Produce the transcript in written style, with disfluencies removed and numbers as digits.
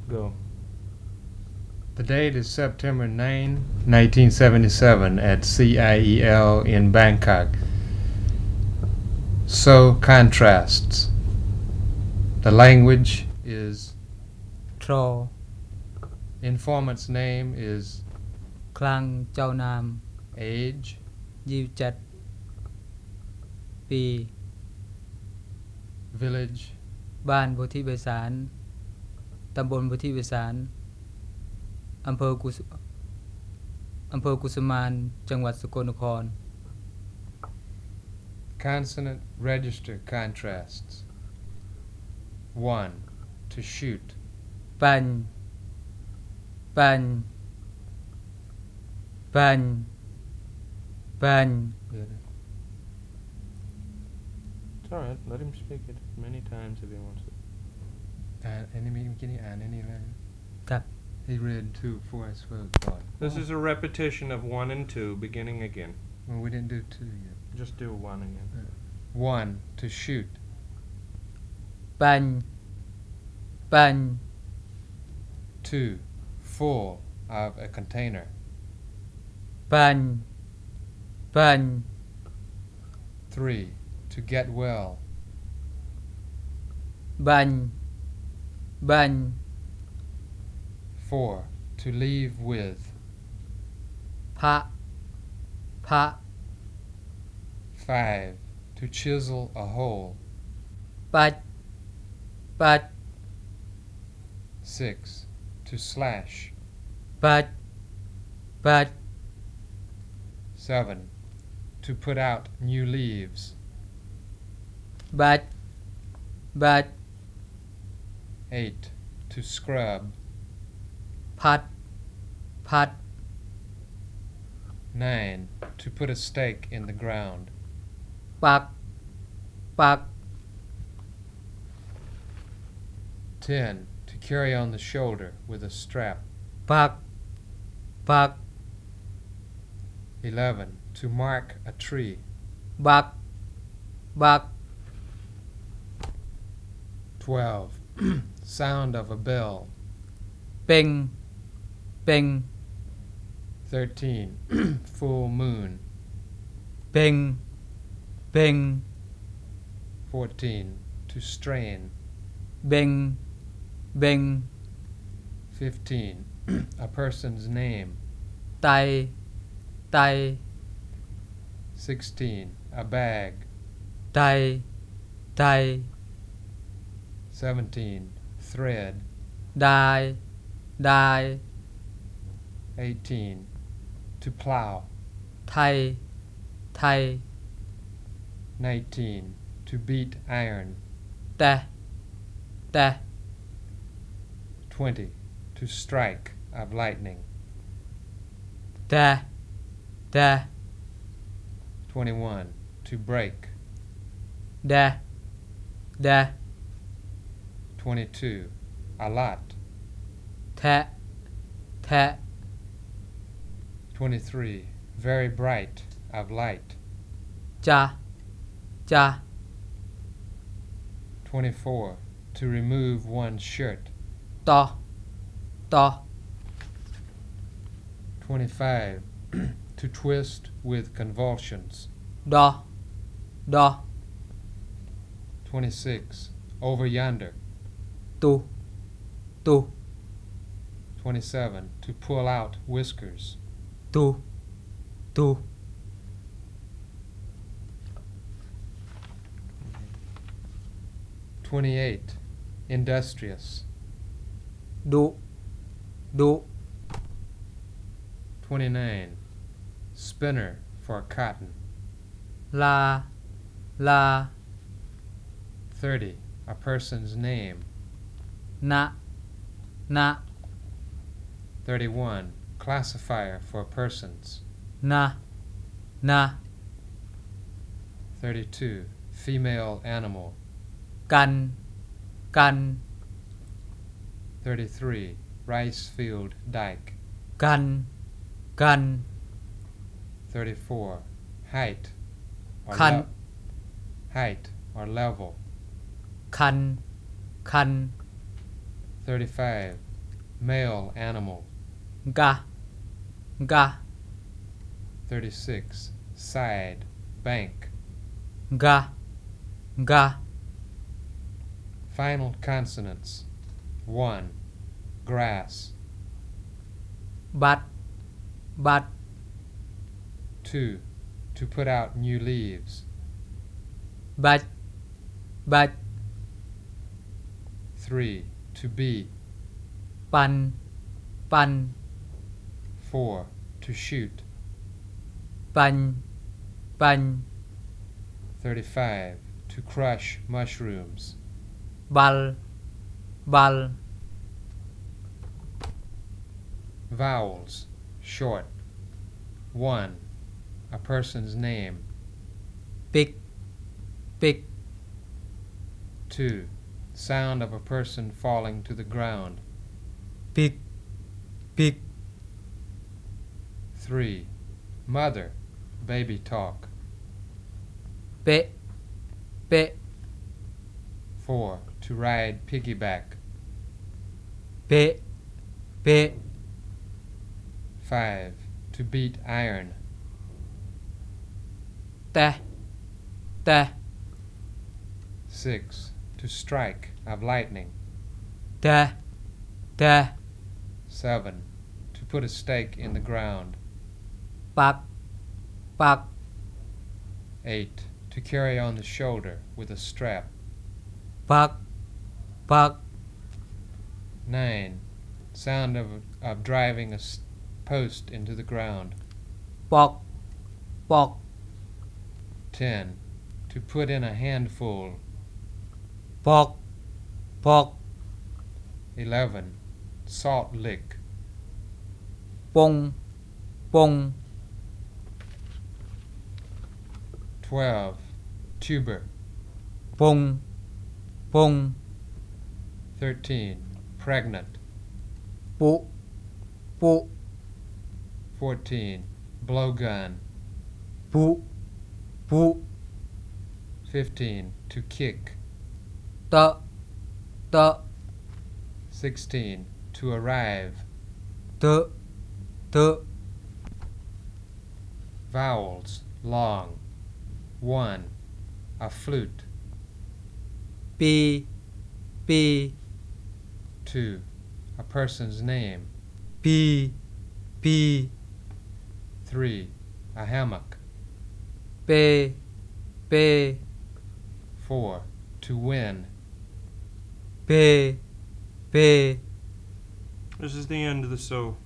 Go. The date is September 9, 1977 at CIEL in Bangkok. So contrasts. The language is Tro informant's name is คลังเจ้านาม age 27 ปี village บ้านโพธิไพศาลตำบลโพธิไพศาลอำเภอกุสุมานจังหวัดสกลนคร consonant register contrasts. 1. To shoot ปันปันปันปัน It's alright. Let him speak it many times if he wants to. ครับ He read 2 before I spoke. This is a repetition of 1 and 2, beginning again. Well, we didn't do 2 yet. Just do 1 again. 1. To shoot ปันปัน 2. Full of a container ปันปัน 3. To get well บันบัน 4. To leave with พระพระ 5. To chisel a hole ปัดปัด 6. To slash ปัดปัด 7. To put out new leaves บัดบัด 8. To scrub พัดพัด 9. To put a stake in the ground ปักปัก 10. To carry on the shoulder with a strap ปักปัก 11. To mark a tree บักบัก 12. Sound of a bell เป่งเป่ง 13. Full moon เป่งเป่ง 14. To strain เบ่งเบ่ง 15. A person's name ไตไต 16. A bag ไตไต 17. Thread ได้ได้ 18. To plow ไทยไทย 19. To beat iron แต่แต่ 20. To strike of lightning แต่แต่ 21. To break แดแด 22. A lot แทะแทะ 23. Very bright of light จะจะ 24. To remove one's shirt ต่อต่อ 25. To twist with convulsions ดอดอ 26. Over yonder ตุตุ 27. To pull out whiskers ตุตุ 28. Industrious ดุดุ 29. Spinner for cotton ลาลา 30. A person's name นะนะ 31. Classifier for persons นะนะ 32. Female animal กันกัน 33. Rice field dike กันกัน 34. Height or, Kan. height or level คันคัน 35. male animal. กะกะ 36. Side, bank. กะกะ Final consonants. 1. Grass. บัดบัด 2. To put out new leaves. บัดบัด 3. To beat. ปันปัน 4. To shoot. ปันปัน 35. To crush mushrooms. บัลบัล Vowels. Short. 1. A person's name. ปิกปิก 2. Sound of a person falling to the ground. ปิกปิก 3. Mother. Baby talk. เป๊ะเป๊ะ 4. To ride piggyback. เป๊ะเป๊ะ 5. To beat iron. แต่แต่ 6. To strike of lightning. แต่แต่ 7. To put a stake in the ground. ปักปัก 8. To carry on the shoulder with a strap. ปักปัก 9. Sound of driving a post into the ground. ปอกปอก 10. To put in a handful. ปอกปอก 11. Salt lick. ปงปง 12. Tuber. ปงปง 13. Pregnant. ปุปุ 14. Blowgun. ปุปุ 15. To kick. ตะตะ 16. To arrive. เตะเตะ Vowels. Long. 1. A flute. ปีปี 2. A person's name. ปีปี 3. A hammock. เปเป 4. To win. เปเป This is the end of the show.